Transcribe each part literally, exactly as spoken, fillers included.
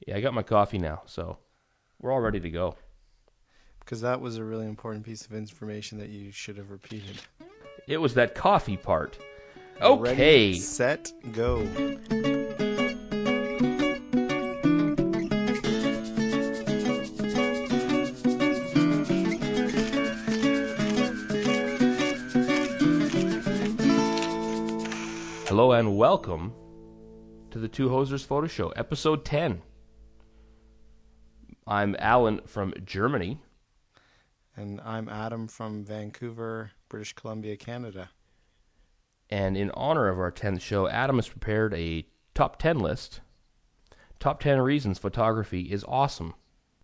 Yeah, I got my coffee now, so we're all ready to go. Because that was a really important piece of information that you should have repeated. It was that coffee part. Ready, Okay. set, go. Hello and welcome to the Two Hosers Photo Show, episode ten. I'm Alan from Germany. And I'm Adam from Vancouver, British Columbia, Canada. And in honor of our tenth show, Adam has prepared a top ten list. Top ten reasons photography is awesome.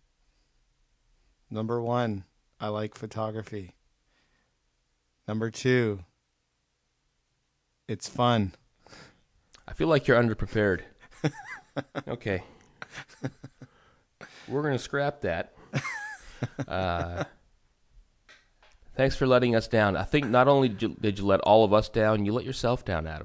Number one, I like photography. Number two, it's fun. I feel like you're underprepared. Okay. We're going to scrap that. Uh, thanks for letting us down. I think not only did you, did you let all of us down, you let yourself down, Adam.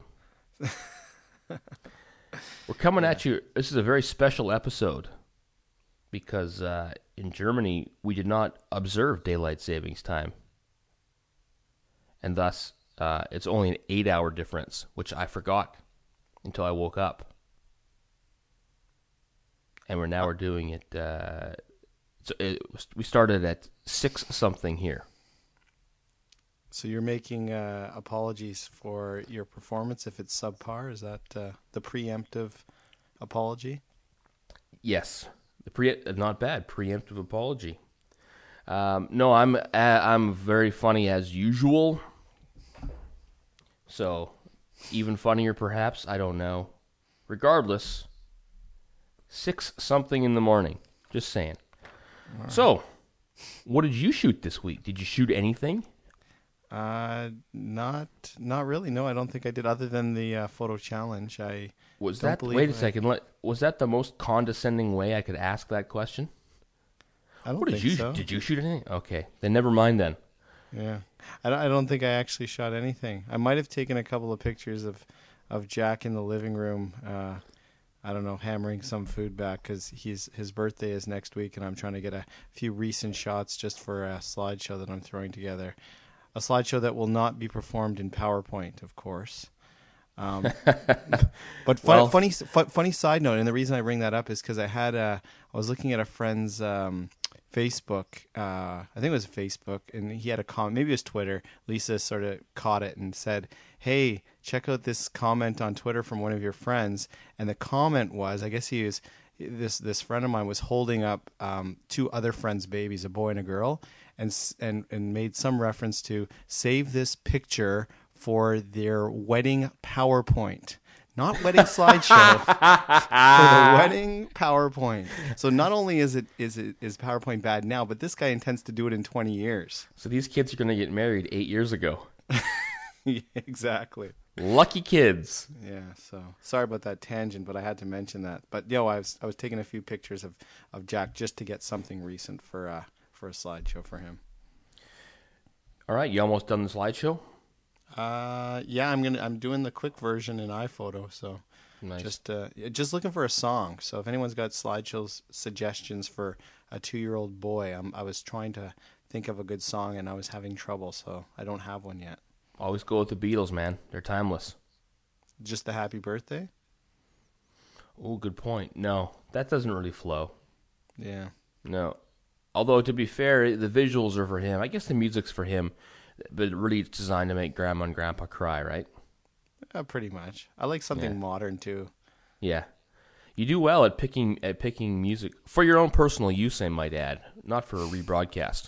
We're coming Yeah. at you. This is a very special episode because uh, in Germany, we did not observe daylight savings time. And thus, uh, it's only an eight-hour difference, which I forgot until I woke up. And we're now we're doing it, uh, so it we started at six something here. So you're making uh, apologies for your performance if it's subpar? Is that uh, the preemptive apology? Yes, the pre not bad preemptive apology. Um, no, I'm uh, I'm very funny as usual. So even funnier, perhaps. I don't know. Regardless, six something in the morning. Just saying. Right. So, what did you shoot this week? Did you shoot anything? Uh, not not really. No, I don't think I did. Other than the uh, photo challenge, I Was don't that believe wait a I- second? Let, was that the most condescending way I could ask that question? I don't What did think you so. did you shoot anything? Okay, then never mind then. Yeah, I don't, I don't think I actually shot anything. I might have taken a couple of pictures of, of Jack in the living room. Uh, I don't know, hammering some food back because he's his birthday is next week, and I'm trying to get a few recent shots just for a slideshow that I'm throwing together. A slideshow that will not be performed in PowerPoint, of course. Um, but fun, Well- funny, fu- funny side note, and the reason I bring that up is because I had a, I was looking at a friend's um, Facebook, uh, I think it was Facebook, and he had a comment, maybe it was Twitter. Lisa sort of caught it and said, "Hey, check out this comment on Twitter from one of your friends." And the comment was, I guess he was this this friend of mine was holding up um, two other friends' babies, a boy and a girl, and s- and and made some reference to save this picture for their wedding PowerPoint. Not wedding slideshow, for the wedding PowerPoint. So not only is it is it is PowerPoint bad now, but this guy intends to do it in twenty years. So these kids are going to get married eight years ago. Yeah, exactly. Lucky kids. Yeah. So sorry about that tangent, but I had to mention that. But yo, I was I was taking a few pictures of, of Jack just to get something recent for uh for a slideshow for him. All right, you almost done the slideshow? Uh, yeah, I'm gonna I'm doing the quick version in iPhoto. So Nice. just uh just looking for a song. So if anyone's got slideshows suggestions for a two year old boy, I'm, I was trying to think of a good song and I was having trouble, so I don't have one yet. Always go with the Beatles, man. They're timeless. Just the happy birthday? Oh, good point. No, that doesn't really flow. Yeah. No. Although, to be fair, the visuals are for him. I guess the music's for him, but really it's designed to make Grandma and Grandpa cry, right? Uh, pretty much. I like something Yeah. modern too. Yeah. You do well at picking at picking music for your own personal use, I might add, not for a rebroadcast.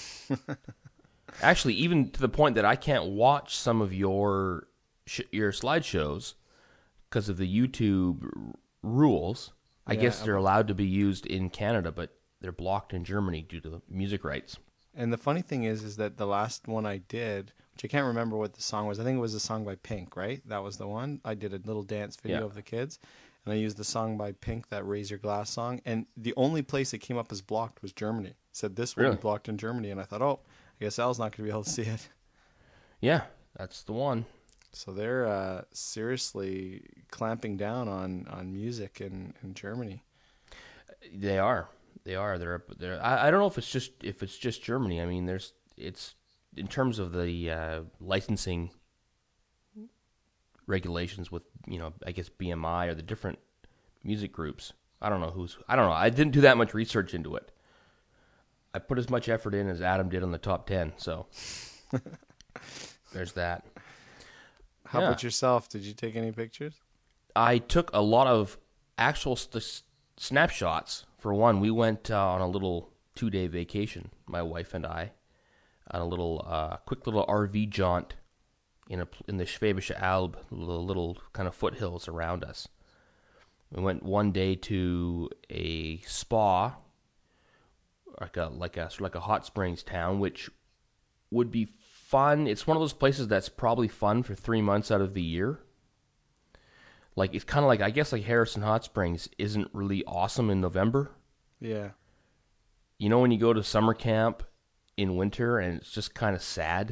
Actually, even to the point that I can't watch some of your sh- your slideshows because of the YouTube r- rules. I Yeah, guess I'm- they're allowed to be used in Canada, but they're blocked in Germany due to the music rights. And the funny thing is, is that the last one I did, which I can't remember what the song was. I think it was a song by Pink, right? That was the one. I did a little dance video Yeah. of the kids, and I used the song by Pink, that "Raise Your Glass" song. And the only place it came up as blocked was Germany. It said this will Really? be blocked in Germany, and I thought, oh, I guess Al's not going to be able to see it. Yeah, that's the one. So they're uh, seriously clamping down on, on music in, in Germany. They are. They are. They're. They're. I, I don't know if it's just if it's just Germany. I mean, there's. It's in terms of the uh, licensing regulations with you know I guess B M I or the different music groups. I don't know who's. I don't know. I didn't do that much research into it. I put as much effort in as Adam did on the top ten. So there's that. How Yeah. about yourself? Did you take any pictures? I took a lot of actual st- snapshots. For one, we went uh, on a little two-day vacation, my wife and I, on a little, uh, quick little R V jaunt in a in the Schwäbische Alb, little, little kind of foothills around us. We went one day to a spa, like a like a sort of like a hot springs town, which would be fun. It's one of those places that's probably fun for three months out of the year. Like it's kind of like I guess like Harrison Hot Springs isn't really awesome in November. Yeah. You know when you go to summer camp in winter and it's just kind of sad.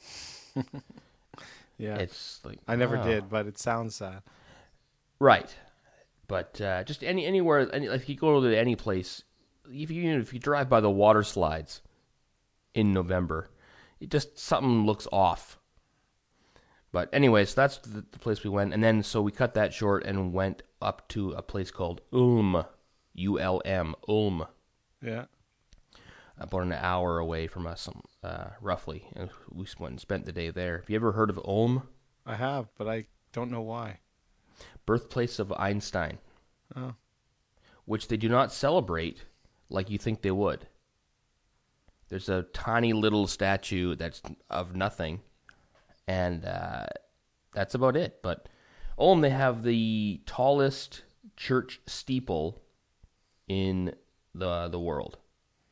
Yeah. It's like I never wow. did, but it sounds sad. Right, but uh, just any anywhere, any, if you go to any place, if you if you drive by the water slides in November, it just something looks off. But anyways, that's the, the place we went, and then so we cut that short and went up to a place called Ulm, U L M, Ulm, Yeah. about an hour away from us, uh, roughly. And we went and spent the day there. Have you ever heard of Ulm? I have, but I don't know why. Birthplace of Einstein, Oh. which they do not celebrate like you think they would. There's a tiny little statue that's of nothing, and uh, that's about it. But Ulm, they have the tallest church steeple in the the world.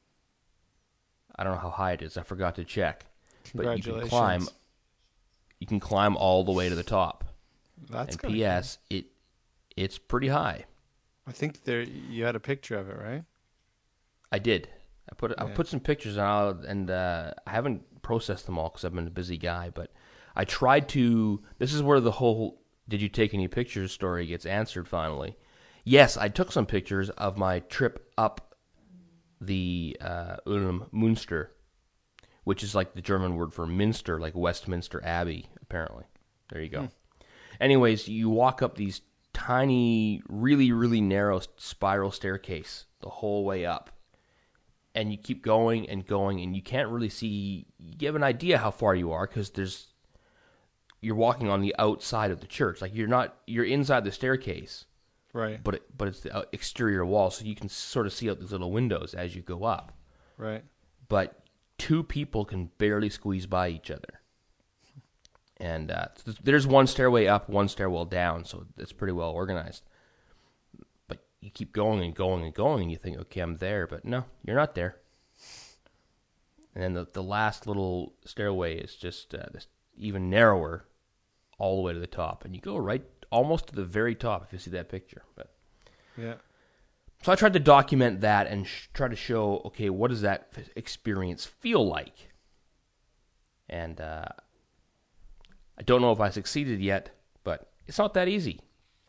I don't know how high it is. I forgot to check. But you can Congratulations. climb. You can climb all the way to the top. That's and kinda P S it it's pretty high. cool. I think there you had a picture of it, right? I did. I put I Yeah. put some pictures out, and uh, I haven't processed them all because I've been a busy guy. But I tried to. This is where the whole "Did you take any pictures?" story gets answered finally. Yes, I took some pictures of my trip up the uh, Ulm Münster, which is like the German word for Minster, like Westminster Abbey. Apparently, there you go. Hmm. Anyways, you walk up these tiny, really, really narrow spiral staircase the whole way up. And you keep going and going, and you can't really see, you have an idea how far you are, because there's, you're walking on the outside of the church. Like, you're not, you're inside the staircase, Right. but it, but it's the out- exterior wall, so you can sort of see out these little windows as you go up. Right. But two people can barely squeeze by each other. And uh, there's one stairway up, one stairwell down, so it's pretty well organized. But you keep going and going and going, and you think, okay, I'm there. But no, you're not there. And then the, the last little stairway is just uh, this even narrower all the way to the top. And you go right almost to the very top if you see that picture. But Yeah. so I tried to document that and sh- try to show, okay, what does that f- experience feel like? And uh, I don't know if I succeeded yet, but it's not that easy.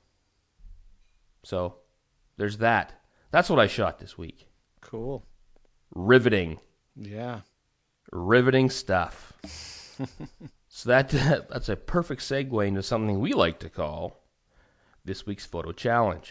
So there's that. That's what I shot this week. Cool. Riveting. Yeah. Riveting stuff. So that that's a perfect segue into something we like to call this week's photo challenge.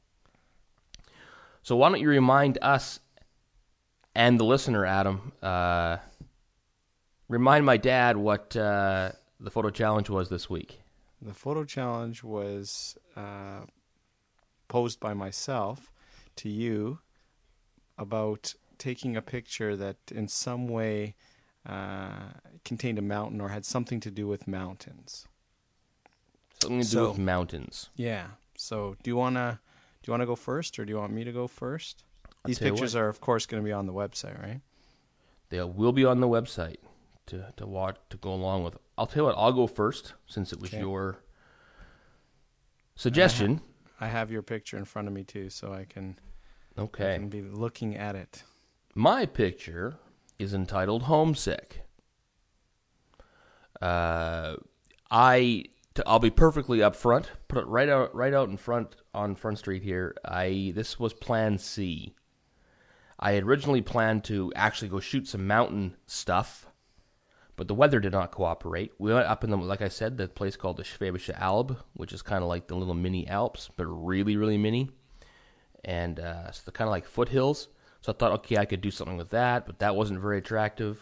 So why don't you remind us and the listener, Adam, uh, remind my dad what uh, the photo challenge was this week. The photo challenge was uh, posed by myself to you about taking a picture that in some way uh, contained a mountain or had something to do with mountains. Something to do So- with mountains. Yeah. So do you wanna do you wanna go first or do you want me to go first? These tell you pictures what. are of course going to be on the website, right? They will be on the website to to watch to go along with. I'll tell you what. I'll go first since it was Okay. your suggestion. I have your picture in front of me too, so I can I Okay. can be looking at it. My picture is entitled Homesick. Uh, I to, I'll be perfectly upfront. Put it right out, right out in front on Front Street here. I this was Plan C. I had originally planned to actually go shoot some mountain stuff, but the weather did not cooperate. We went up in the, like I said, the place called the Schwäbische Alb, which is kind of like the little mini Alps, but really, really mini, and uh, so they're kind of like foothills. So I thought, okay, I could do something with that, but that wasn't very attractive.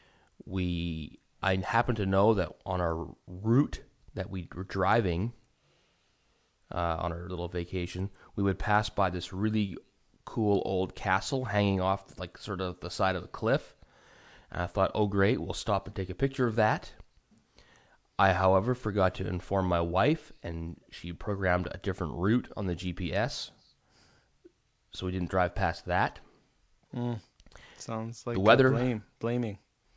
We, I happened to know that on our route that we were driving uh, on our little vacation, we would pass by this really cool old castle hanging off like sort of the side of the cliff. And I thought, oh great, we'll stop and take a picture of that. I, however, forgot to inform my wife, and she programmed a different route on the G P S, so we didn't drive past that. Mm. Sounds like the weather, blame, blaming.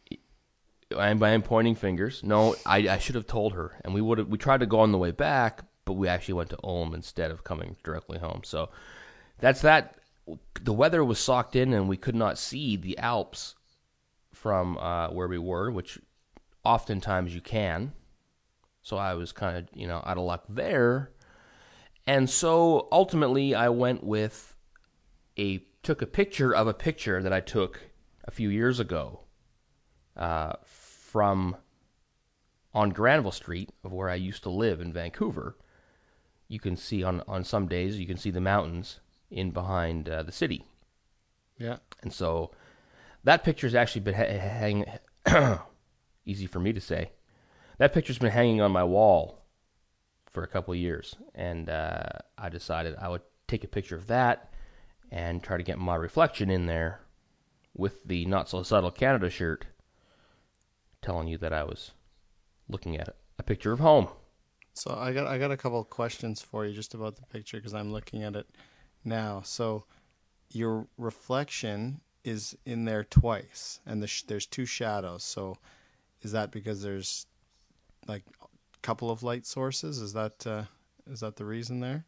I am pointing fingers. No, I, I should have told her, and we would have. We tried to go on the way back, but we actually went to Ulm instead of coming directly home. So that's that. The weather was socked in, and we could not see the Alps from uh, where we were, which oftentimes you can. So I was kind of, you know, out of luck there. And so ultimately I went with a, took a picture of a picture that I took a few years ago uh, from on Granville Street, of where I used to live in Vancouver. You can see on, on some days, you can see the mountains in behind uh, the city. Yeah. And so that picture's actually been ha- hanging, easy for me to say. That picture's been hanging on my wall for a couple of years, and uh, I decided I would take a picture of that and try to get my reflection in there with the Not So Subtle Canada shirt, telling you that I was looking at a picture of home. So I got I got a couple of questions for you just about the picture, because I'm looking at it now. So your reflection is in there twice, and the sh- there's two shadows. So is that because there's like a couple of light sources? Is that uh, is that the reason there?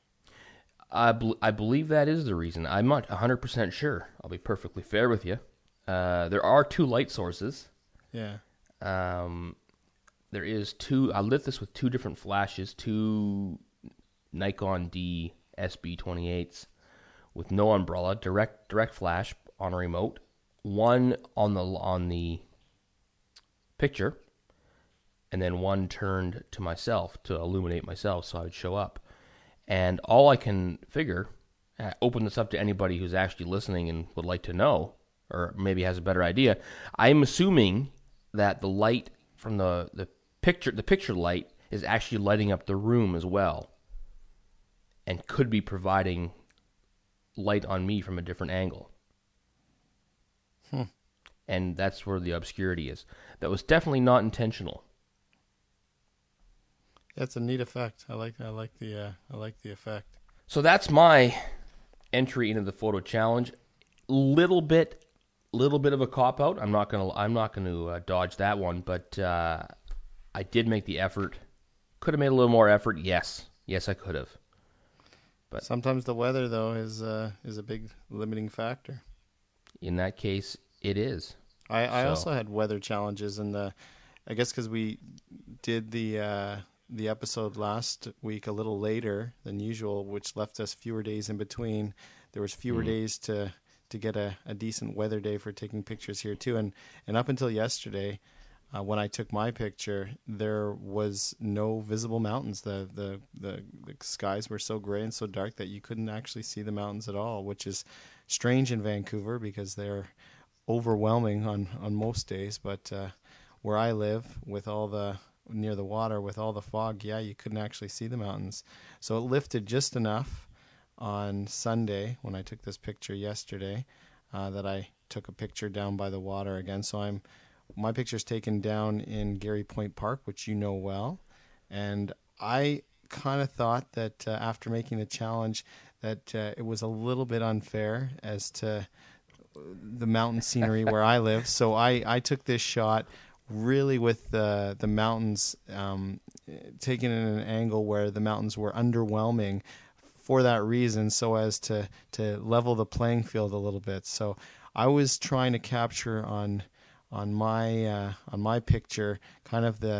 I, bel- I believe that is the reason. I'm not one hundred percent sure. I'll be perfectly fair with you. Uh, there are two light sources. Yeah. Um, there is two. I lit this with two different flashes, two Nikon D S B twenty-eights with no umbrella, direct direct flash on a remote. One on the on the picture, and then one turned to myself to illuminate myself so I would show up. And all I can figure, I open this up to anybody who's actually listening and would like to know, or maybe has a better idea. I'm assuming that the light from the, the picture, the picture light, is actually lighting up the room as well, and could be providing light on me from a different angle. Hmm. And that's where the obscurity is. That was definitely not intentional. That's a neat effect. I like I like the uh, I like the effect. So that's my entry into the photo challenge. Little bit, little bit of a cop out. I'm not gonna I'm not gonna uh, dodge that one, but uh, I did make the effort. Could have made a little more effort. Yes, yes, I could have. But sometimes the weather though is uh, is a big limiting factor. In that case, it is. I, I so. also had weather challenges, and the I guess because we did the. Uh, the episode last week a little later than usual, which left us fewer days in between. There was fewer mm. days to to get a, a decent weather day for taking pictures here too. And and up until yesterday, uh, when I took my picture, there was no visible mountains. The, the the the skies were so gray and so dark that you couldn't actually see the mountains at all, which is strange in Vancouver because they're overwhelming on, on most days. But uh, where I live, with all the near the water with all the fog, yeah, you couldn't actually see the mountains. So it lifted just enough on Sunday when I took this picture yesterday uh, that I took a picture down by the water again. So I'm my picture's taken down in Gary Point Park, which you know well, and I kind of thought that uh, after making the challenge that uh, it was a little bit unfair as to the mountain scenery where I live. So I, I took this shot really with the the mountains um, taken in an angle where the mountains were underwhelming for that reason, so as to, to level the playing field a little bit. So I was trying to capture on on my uh, on my picture kind of the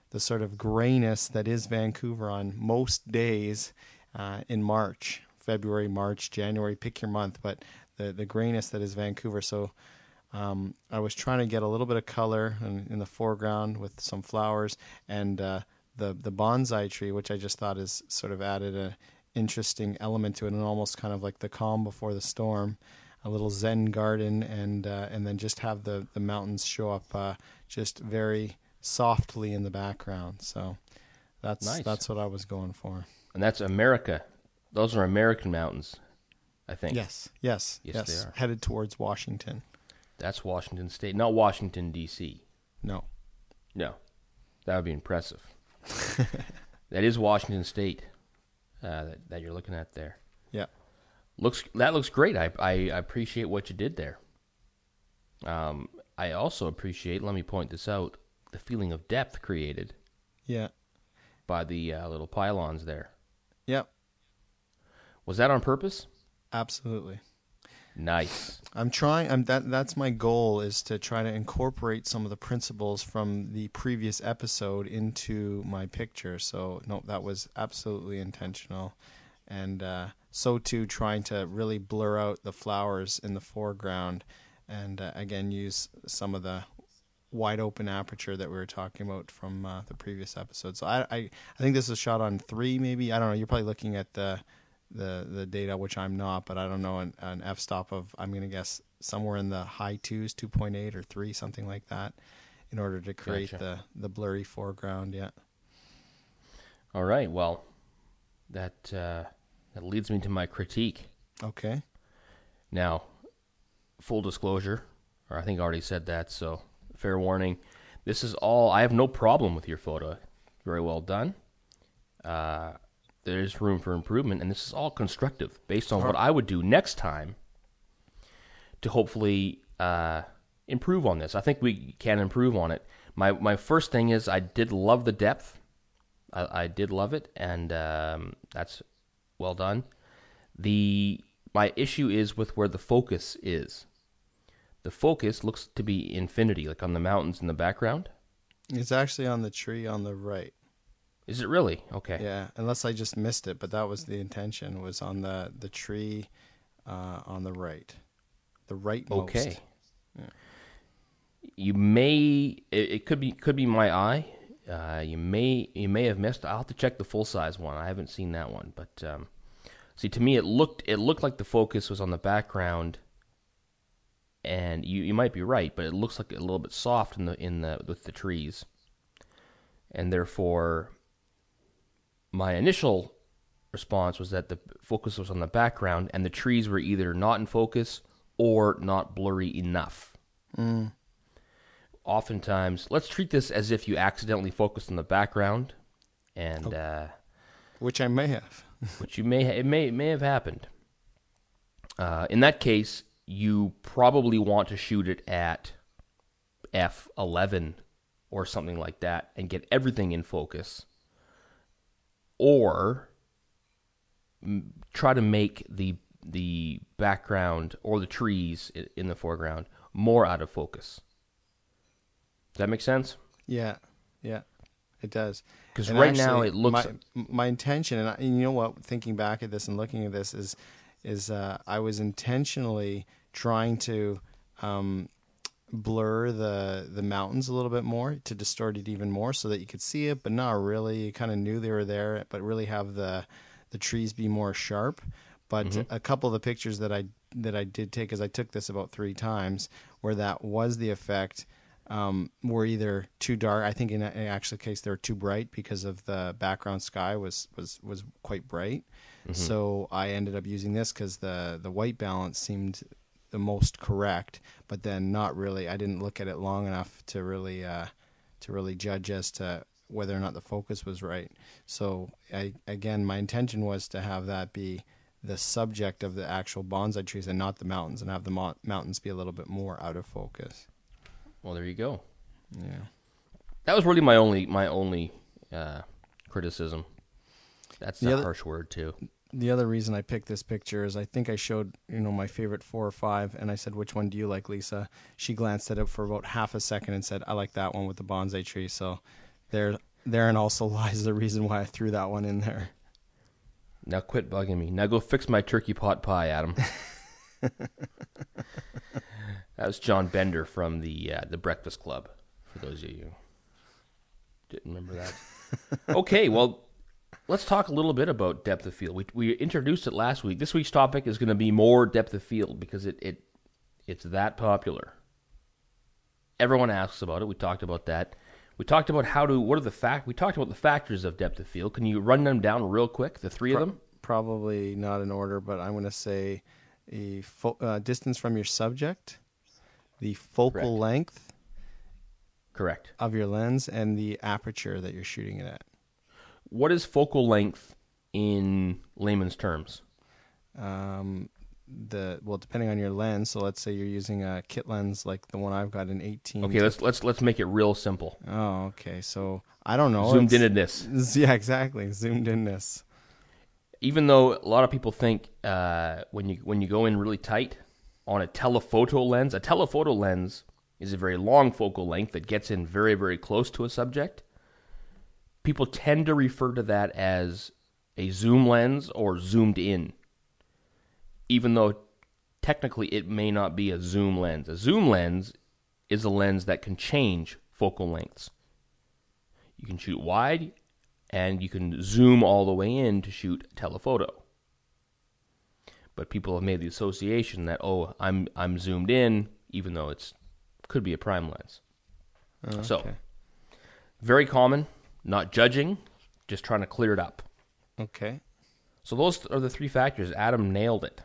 the sort of grayness that is Vancouver on most days uh, in March, February, March, January, pick your month, but the, the grayness that is Vancouver. So um, I was trying to get a little bit of color in, in the foreground with some flowers, and uh, the, the bonsai tree, which I just thought is sort of added a interesting element to it, and almost kind of like the calm before the storm, a little Zen garden, and uh, and then just have the, the mountains show up uh, just very softly in the background. So that's Nice. that's what I was going for. And that's America. Those are American mountains, I think. Yes, yes, Yes, yes. they are. Headed towards Washington. That's Washington State, not Washington, D C No. No. That would be impressive. That is Washington State uh, that, that you're looking at there. Yeah. Looks That looks great. I, I, I appreciate what you did there. Um, I also appreciate, let me point this out, the feeling of depth created Yeah. by the uh, little pylons there. Yep. Was that on purpose? Absolutely. Nice. I'm trying. I'm that. That's my goal, is to try to incorporate some of the principles from the previous episode into my picture. So no, that was absolutely intentional, and uh, so too trying to really blur out the flowers in the foreground, and uh, again use some of the wide open aperture that we were talking about from uh, the previous episode. So I, I I think this is shot on three, maybe. I don't know. You're probably looking at the. the the data, which I'm not, but I don't know, an, an f-stop of, I'm going to guess, somewhere in the high twos, two point eight or three, something like that, in order to create Gotcha. the, the blurry foreground, yeah. All right. Well, that uh, that leads me to my critique. Okay. Now, full disclosure, or I think I already said that, so fair warning. This is all, I have no problem with your photo. Very well done. Uh, there's room for improvement, and this is all constructive, based on what I would do next time to hopefully uh, improve on this. I think we can improve on it. My my first thing is I did love the depth. I, I did love it, and um, that's well done. The my issue is with where the focus is. The focus looks to be infinity, like on the mountains in the background. It's actually on the tree on the right. Is it really? Okay. Yeah, unless I just missed it, but that was the intention, was on the, the tree uh, on the right. The rightmost. Okay. Yeah. You may it, it could be could be my eye. Uh, you may you may have missed. I'll have to check the full size one. I haven't seen that one, but um, see, to me it looked it looked like the focus was on the background, and you, you might be right, but it looks like a little bit soft in the in the with the trees, and therefore my initial response was that the focus was on the background, and the trees were either not in focus or not blurry enough. Mm. Oftentimes, let's treat this as if you accidentally focused on the background, and Okay. uh, Which I may have. which you may it may it may have happened. Uh, in that case, you probably want to shoot it at f eleven or something like that, and get everything in focus, or m- try to make the the background or the trees i- in the foreground more out of focus. Does that make sense? Yeah, yeah, it does. Because And right now actually, it looks. my, my intention, and, I, and you know what? Thinking back at this and looking at this is, is uh, I was intentionally trying to um, blur the the mountains a little bit more, to distort it even more, so that you could see it, but not really. You kind of knew they were there, but really have the the trees be more sharp. But Mhm. a couple of the pictures that I that I did take, because I took this about three times, where that was the effect. Um, were either too dark. I think in, a, in actual case they were too bright, because of the background sky was was, was quite bright. Mhm. So I ended up using this because the the white balance seemed the most correct, but then not really. I didn't look at it long enough to really uh, to really judge as to whether or not the focus was right. So I again, my intention was to have that be the subject of the actual bonsai trees and not the mountains, and have the mo- mountains be a little bit more out of focus. Well, there you go. Yeah. That was really my only my only uh, criticism. That's The a other- harsh word too. The other reason I picked this picture is I think I showed, you know, my favorite four or five, and I said, "Which one do you like, Lisa?" She glanced at it for about half a second and said, "I like that one with the bonsai tree." So there, therein also lies the reason why I threw that one in there. Now quit bugging me. Now go fix my turkey pot pie, Adam. That was John Bender from the uh, the Breakfast Club, for those of you who didn't remember that. Okay, well, let's talk a little bit about depth of field. We we introduced it last week. This week's topic is going to be more depth of field because it, it it's that popular. Everyone asks about it. We talked about that. We talked about how to, what are the fact, we talked about the factors of depth of field. Can you run them down real quick, the three Pro- of them? Probably not in order, but I'm going to say a fo- uh, distance from your subject, the focal Correct. length Correct. of your lens, and the aperture that you're shooting it at. What is focal length in layman's terms? Um, the well, depending on your lens. So let's say you're using a kit lens like the one I've got in eighteen. Okay, let's let's let's make it real simple. Oh, okay. So I don't know. Zoomed It's- inness. Yeah, exactly. Zoomed inness. Even though a lot of people think uh, when you when you go in really tight on a telephoto lens, a telephoto lens is a very long focal length that gets in very, very close to a subject. People tend to refer to that as a zoom lens or zoomed in, even though technically it may not be a zoom lens. A zoom lens is a lens that can change focal lengths. You can shoot wide, and you can zoom all the way in to shoot telephoto. But people have made the association that, oh, I'm I'm zoomed in, even though it's could be a prime lens. Oh, So, okay. very common, not judging, just trying to clear it up. Okay. So those are the three factors. Adam nailed it.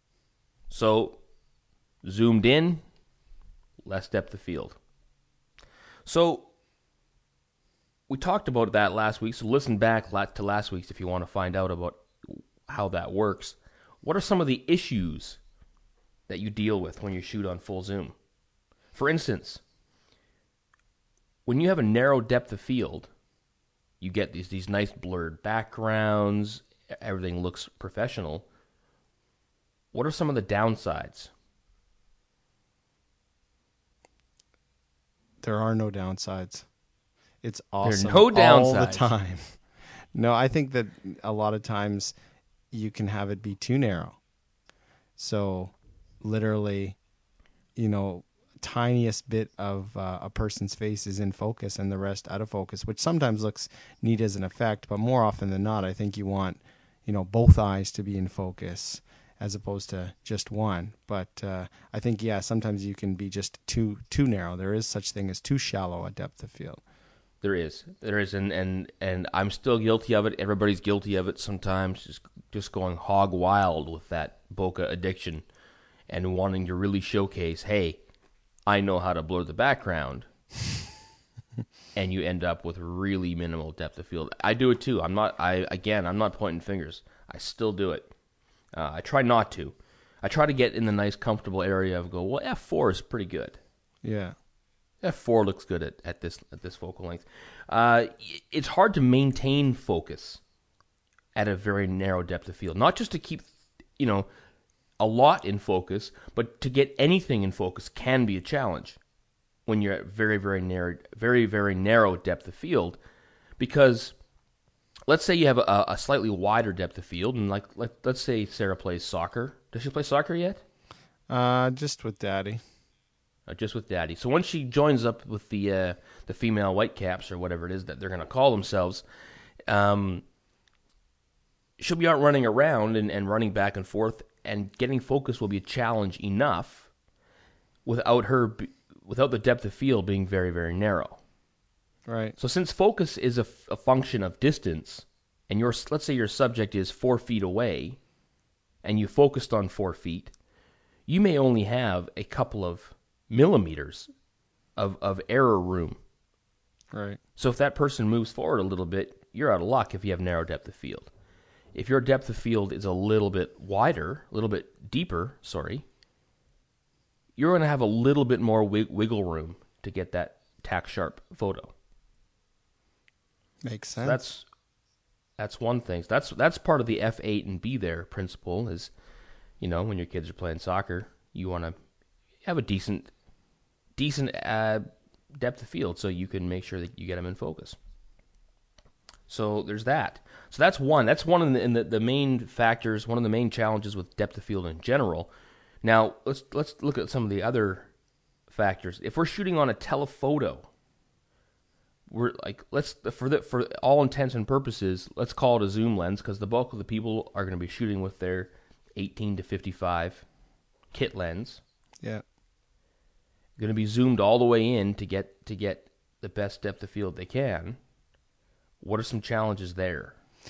So, zoomed in, less depth of field. So, we talked about that last week, so listen back to last week's if you want to find out about how that works. What are some of the issues that you deal with when you shoot on full zoom? For instance, when you have a narrow depth of field, you get these, these nice blurred backgrounds, everything looks professional. What are some of the downsides? There are no downsides. It's awesome no all the downsides. time. No, I think that a lot of times you can have it be too narrow. So literally, you know, tiniest bit of uh, a person's face is in focus and the rest out of focus, which sometimes looks neat as an effect, but more often than not, I think you want, you know, both eyes to be in focus as opposed to just one. But uh, I think, yeah, sometimes you can be just too too narrow. There is such thing as too shallow a depth of field. There is, there is, and, and, and I'm still guilty of it. Everybody's guilty of it sometimes, just just going hog wild with that bokeh addiction and wanting to really showcase, hey, I know how to blur the background, and you end up with really minimal depth of field. I do it too. I'm not. I again, I'm not pointing fingers. I still do it. Uh, I try not to. I try to get in the nice, comfortable area of go. Well, F four is pretty good. Yeah. F four looks good at, at this at this focal length. Uh, it's hard to maintain focus at a very narrow depth of field. Not just to keep, you know, a lot in focus, but to get anything in focus can be a challenge when you're at very, very narrow, very, very narrow depth of field. Because let's say you have a, a slightly wider depth of field, and like let, let's say Sarah plays soccer. Does she play soccer yet? Uh, just with Daddy. Uh, just with Daddy. So once she joins up with the uh, the female Whitecaps or whatever it is that they're going to call themselves, um, she'll be out running around and, and running back and forth, and getting focus will be a challenge enough without her be, without the depth of field being very, very narrow. Right. So since focus is a, f- a function of distance, and your let's say your subject is four feet away, and you focused on four feet, you may only have a couple of millimeters of, of error room. Right. So if that person moves forward a little bit, you're out of luck if you have narrow depth of field. If your depth of field is a little bit wider, a little bit deeper, sorry, you're going to have a little bit more wig- wiggle room to get that tack sharp photo. Makes So sense. that's that's one thing. So that's that's part of the F eight and be there principle is, you know, when your kids are playing soccer, you want to have a decent decent uh, depth of field so you can make sure that you get them in focus. So there's that. So that's one. That's one of the, in the, the main factors, one of the main challenges with depth of field in general. Now, let's let's look at some of the other factors. If we're shooting on a telephoto, we're like let's for the, for all intents and purposes, let's call it a zoom lens because the bulk of the people are going to be shooting with their eighteen to fifty-five kit lens. Yeah. Going to be zoomed all the way in to get to get the best depth of field they can. What are some challenges there?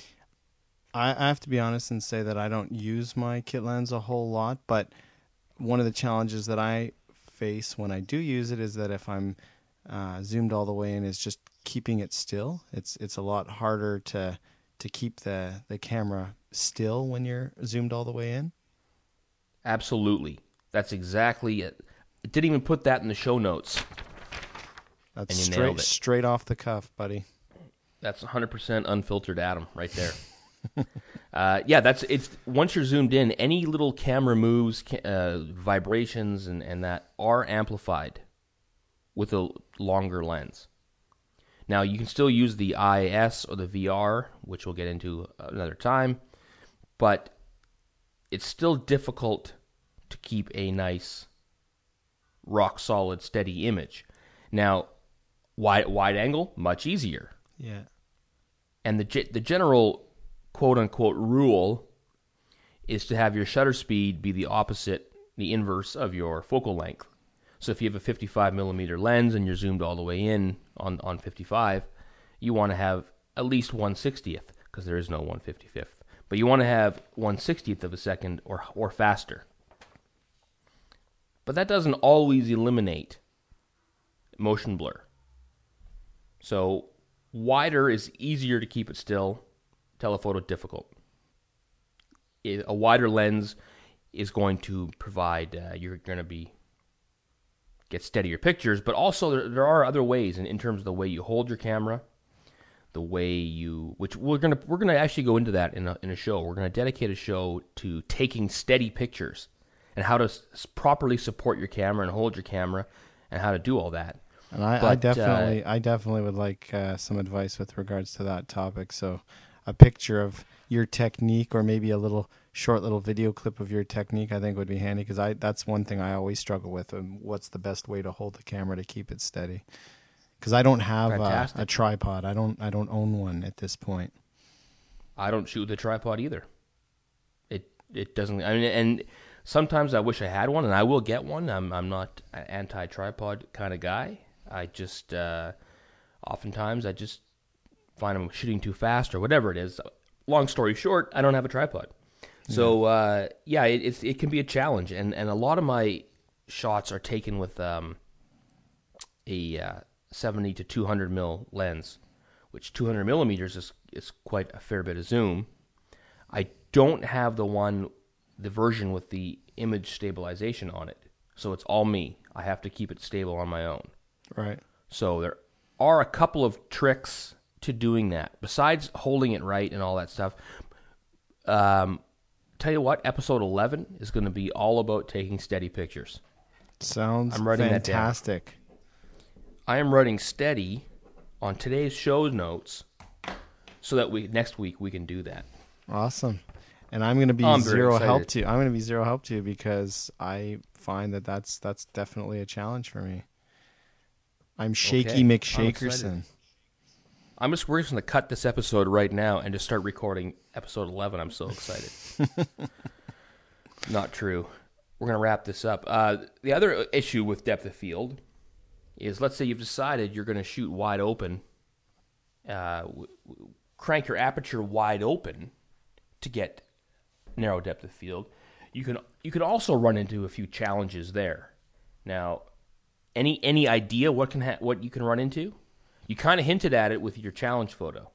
I, I have to be honest and say that I don't use my kit lens a whole lot, but one of the challenges that I face when I do use it is that if I'm uh, zoomed all the way in, is just keeping it still. It's it's a lot harder to to keep the, the camera still when you're zoomed all the way in. Absolutely. That's exactly it. I didn't even put that in the show notes. That's straight straight off the cuff, buddy. That's one hundred percent unfiltered Adam right there. uh, yeah, that's it's. Once you're zoomed in, any little camera moves, uh, vibrations, and, and that are amplified with a longer lens. Now, you can still use the I S or the V R, which we'll get into another time, but it's still difficult to keep a nice, rock-solid, steady image. Now, wide wide angle, much easier. Yeah. And the the general quote-unquote rule is to have your shutter speed be the opposite, the inverse of your focal length. So if you have a fifty-five millimeter lens and you're zoomed all the way in on, on fifty-five, you want to have at least one sixtieth, because there is no one fifty-fifth. But you want to have one sixtieth of a second or or faster. But that doesn't always eliminate motion blur. So wider is easier to keep it still. Telephoto difficult. A wider lens is going to provide, uh, you're going to be get steadier pictures, but also there, there are other ways in, in terms of the way you hold your camera, the way you, which we're gonna we're gonna actually go into that in a, in a show. We're gonna dedicate a show to taking steady pictures and how to s- properly support your camera and hold your camera and how to do all that. And I, but, I definitely, uh, I definitely would like uh, some advice with regards to that topic. So, a picture of your technique, or maybe a little short little video clip of your technique, I think would be handy, because I that's one thing I always struggle with. And what's the best way to hold the camera to keep it steady? Because I don't have a, a tripod. I don't. I don't own one at this point. I don't shoot with a tripod either. It it doesn't. I mean, and sometimes I wish I had one, and I will get one. I'm I'm not an anti-tripod kind of guy. I just uh, oftentimes I just find I'm shooting too fast or whatever it is. Long story short, I don't have a tripod. So uh, yeah, it, it's it can be a challenge, and, and a lot of my shots are taken with um, a uh, seventy to two hundred mil lens, which two hundred millimeters is is quite a fair bit of zoom. I don't have the one, the version with the image stabilization on it, so it's all me. I have to keep it stable on my own. Right. So there are a couple of tricks to doing that, besides holding it right and all that stuff. Um, tell you what, episode eleven is going to be all about taking steady pictures. Sounds I'm writing fantastic. That down. I am writing steady on today's show notes so that we next week we can do that. Awesome. And I'm going to be I'm zero help to you. I'm going to be zero help to you because I find that that's that's definitely a challenge for me. I'm Shaky Okay. McShakerson. I'm, I'm just we're just going to cut this episode right now and just start recording episode eleven. I'm so excited. Not true. We're going to wrap this up. Uh, the other issue with depth of field is, let's say you've decided you're going to shoot wide open, uh, w- w- crank your aperture wide open to get narrow depth of field. You can you can also run into a few challenges there. Now, any any idea what can ha- what you can run into? You kind of hinted at it with your challenge photo.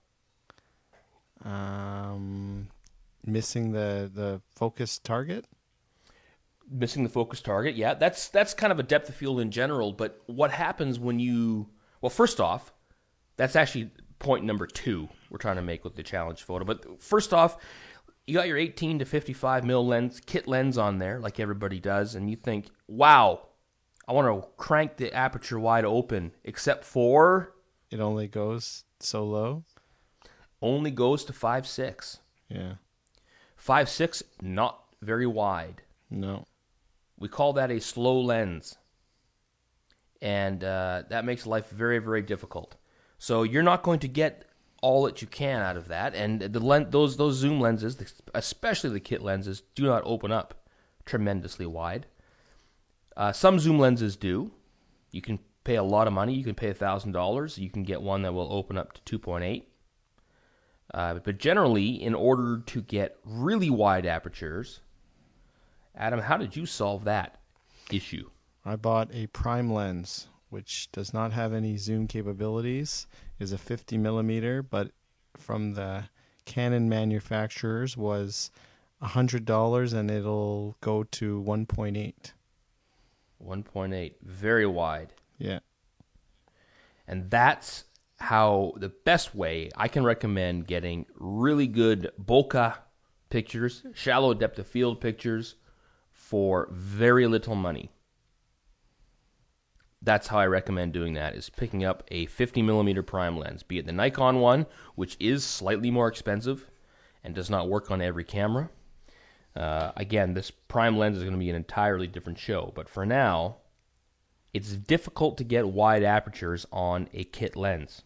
Um, missing the the focus target. Missing the focus target, yeah, that's that's kind of a depth of field in general. But what happens when you? Well, first off, that's actually point number two we're trying to make with the challenge photo. But first off, you got your eighteen to fifty-five mil lens, kit lens on there, like everybody does, and you think, wow, I want to crank the aperture wide open, except for It only goes so low. only goes to five six. Yeah. five six, not very wide. No. We call that a slow lens. And uh, that makes life very, very difficult. So you're not going to get all that you can out of that. And the len- those those zoom lenses, especially the kit lenses, do not open up tremendously wide. Uh, some zoom lenses do. You can pay a lot of money. You can pay one thousand dollars. You can get one that will open up to two point eight. Uh, but generally, in order to get really wide apertures, Adam, how did you solve that issue? I bought a prime lens, which does not have any zoom capabilities, is a fifty millimeter, but from the Canon manufacturers was one hundred dollars, and it'll go to one point eight. one point eight, very wide. Yeah. And that's how the best way I can recommend getting really good bokeh pictures, shallow depth of field pictures for very little money. That's how I recommend doing that, is picking up a fifty millimeter prime lens, be it the Nikon one, which is slightly more expensive and does not work on every camera. Uh, again, this prime lens is going to be an entirely different show, but for now, it's difficult to get wide apertures on a kit lens.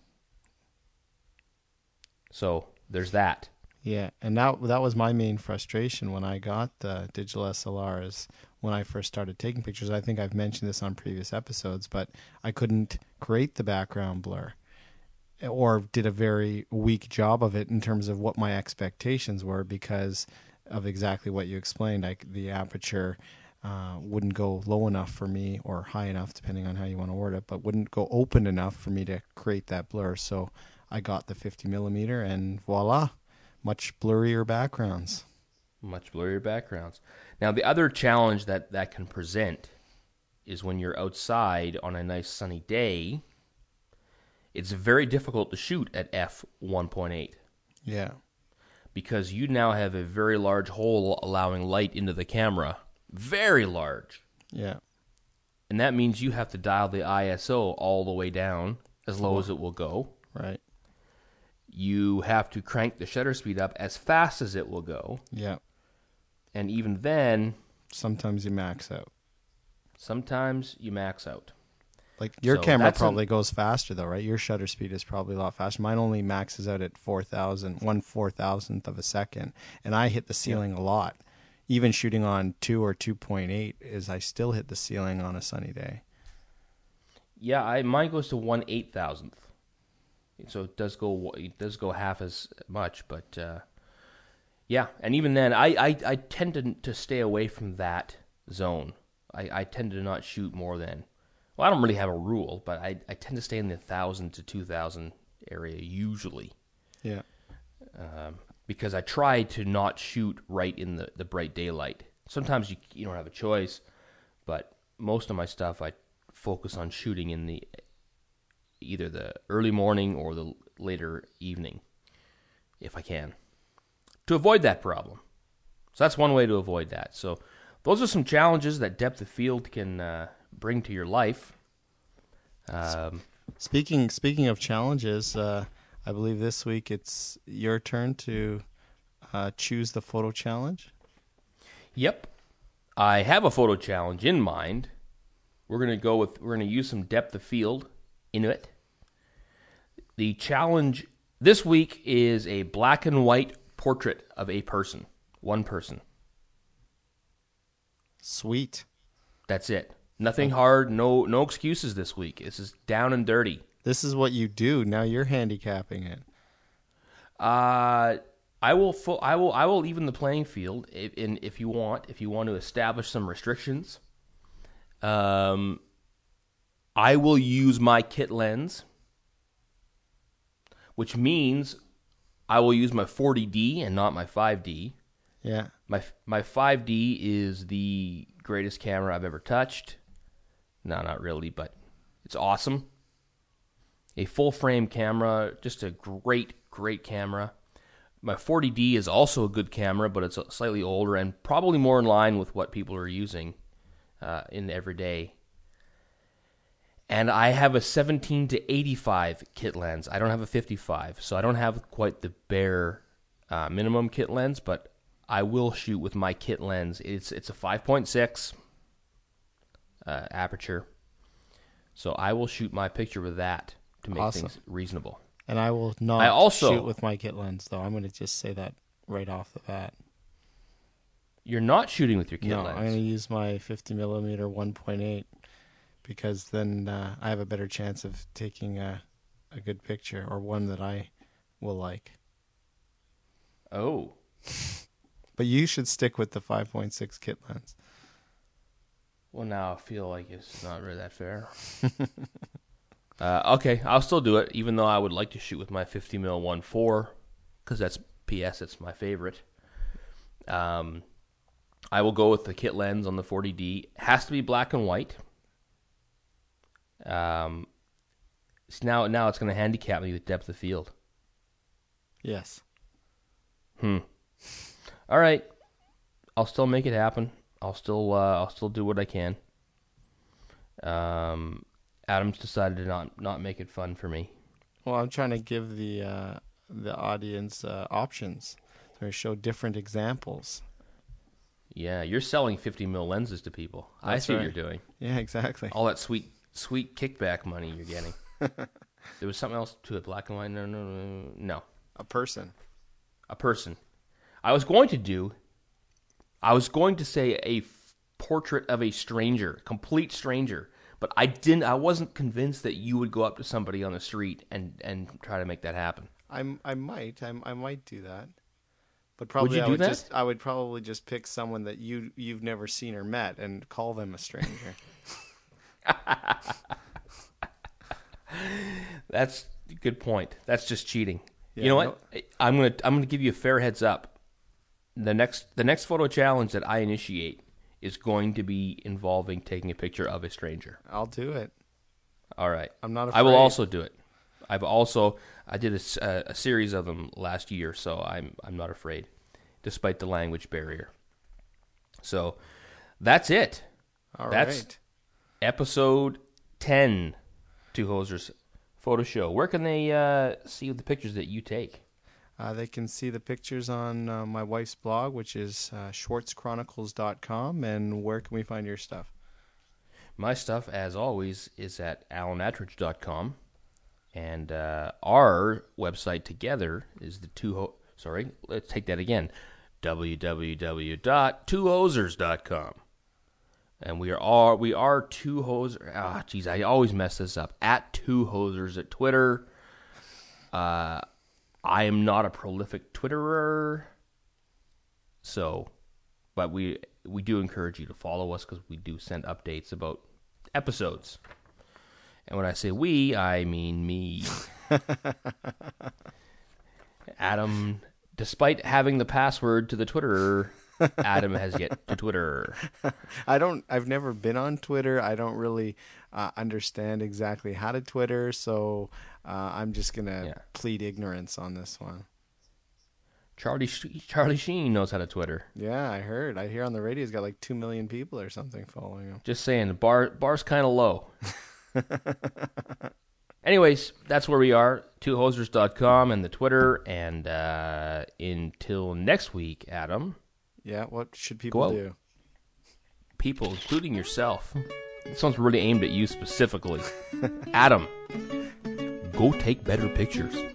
So there's that. Yeah, and that that was my main frustration when I got the digital S L R, is when I first started taking pictures. I think I've mentioned this on previous episodes, but I couldn't create the background blur, or did a very weak job of it in terms of what my expectations were, because of exactly what you explained. Like the aperture uh, wouldn't go low enough for me, or high enough, depending on how you want to word it, but wouldn't go open enough for me to create that blur. So I got the fifty millimeter, and voila, much blurrier backgrounds. Much blurrier backgrounds. Now, the other challenge that that can present is when you're outside on a nice sunny day, it's very difficult to shoot at f one point eight. Yeah. Because you now have a very large hole allowing light into the camera. Very large. Yeah. And that means you have to dial the I S O all the way down, as low as it will go. Right. You have to crank the shutter speed up as fast as it will go. Yeah. And even then, sometimes you max out. Sometimes you max out. Like your So camera that's probably an- goes faster though, right? Your shutter speed is probably a lot faster. Mine only maxes out at four thousand, one four thousandth of a second, and I hit the ceiling a lot. Even shooting on two or two point eight, is I still hit the ceiling on a sunny day. Yeah, I mine goes to one eight thousandth. So it does go it does go half as much, but uh, yeah, and even then, I, I, I tend to to stay away from that zone. I, I tend to not shoot more than, well, I don't really have a rule, but I, I tend to stay in the thousand to two thousand area usually. Yeah. Um, because I try to not shoot right in the, the bright daylight. Sometimes you you don't have a choice, but most of my stuff I focus on shooting in the either the early morning or the later evening, if I can, to avoid that problem. So that's one way to avoid that. So those are some challenges that depth of field can uh, bring to your life. Um, Speaking speaking of challenges, uh, I believe this week it's your turn to uh, choose the photo challenge. Yep, I have a photo challenge in mind. We're gonna go with we're gonna use some depth of field in it. The challenge this week is a black and white portrait of a person, one person. Sweet. That's it. Nothing hard, no no excuses this week. This is down and dirty. This is what you do. Now you're handicapping it. Uh I will fo- I will I will even the playing field if in if you want, if you want to establish some restrictions. Um I will use my kit lens, which means I will use my forty D and not my five D. Yeah. My my five D is the greatest camera I've ever touched. No, not really, but it's awesome. A full frame camera, just a great, great camera. My forty D is also a good camera, but it's slightly older and probably more in line with what people are using uh, in everyday. And I have a seventeen to eighty-five kit lens. I don't have a fifty-five, so I don't have quite the bare uh, minimum kit lens, but I will shoot with my kit lens. It's it's a five point six uh, aperture, so I will shoot my picture with that to make Awesome. things reasonable. And I will not I also, shoot with my kit lens, though. I'm going to just say that right off the bat. You're not shooting with your kit no, lens. I'm going to use my fifty millimeter one point eight because then uh, I have a better chance of taking a, a good picture or one that I will like. Oh. But you should stick with the five point six kit lens. Well, now I feel like it's not really that fair. uh, okay, I'll still do it, even though I would like to shoot with my fifty mil one point four, because that's P S, it's my favorite. Um, I will go with the kit lens on the forty D. It has to be black and white. Um, so now, now it's going to handicap me with depth of field. Yes. Hmm. All right. I'll still make it happen. I'll still, uh, I'll still do what I can. Um, Adam's decided to not, not make it fun for me. Well, I'm trying to give the uh, the audience uh, options. So I show different examples. Yeah, you're selling fifty mil lenses to people. I That's see what right. you're doing. Yeah, exactly. All that sweet, sweet kickback money you're getting. There was something else to it. Black and white. No, no, no, no. A person. A person. I was going to do. I was going to say a f- portrait of a stranger, complete stranger, but I didn't. I wasn't convinced that you would go up to somebody on the street and, and try to make that happen. I'm. I might. I, I might do that. But probably you I do would that? just. I would probably just pick someone that you you've never seen or met and call them a stranger. That's a good point. That's just cheating. Yeah, you know what? I'm gonna I'm gonna give you a fair heads up. The next the next photo challenge that I initiate is going to be involving taking a picture of a stranger. I'll do it. All right. I'm not afraid. I will also do it. I've also I did a, a series of them last year, so I'm I'm not afraid, despite the language barrier. So that's it. All that's right. episode ten, Two Hosers Photo Show. Where can they uh, see the pictures that you take? Uh, they can see the pictures on uh, my wife's blog, which is uh, schwartz chronicles dot com. And where can we find your stuff? My stuff, as always, is at alan attridge dot com. And uh, our website together is the two ho- sorry, let's take that again. w w w dot two hosers dot com. And we are all, we are two hosers. Ah, geez, I always mess this up. At two hosers at Twitter. Uh, I am not a prolific Twitterer, so, but we we do encourage you to follow us because we do send updates about episodes. And when I say we, I mean me. Adam, despite having the password to the Twitterer, Adam has yet to Twitter. I don't. I've never been on Twitter. I don't really uh, understand exactly how to Twitter, so uh, I'm just gonna Yeah. plead ignorance on this one. Charlie Charlie Sheen knows how to Twitter. Yeah, I heard. I hear on the radio he's got like two million people or something following him. Just saying, the bar bar's kind of low. Anyways, that's where we are. two hosers dot com and the Twitter. And uh, until next week, Adam. Yeah, what should people do? People, including yourself. This one's really aimed at you specifically. Adam, go take better pictures.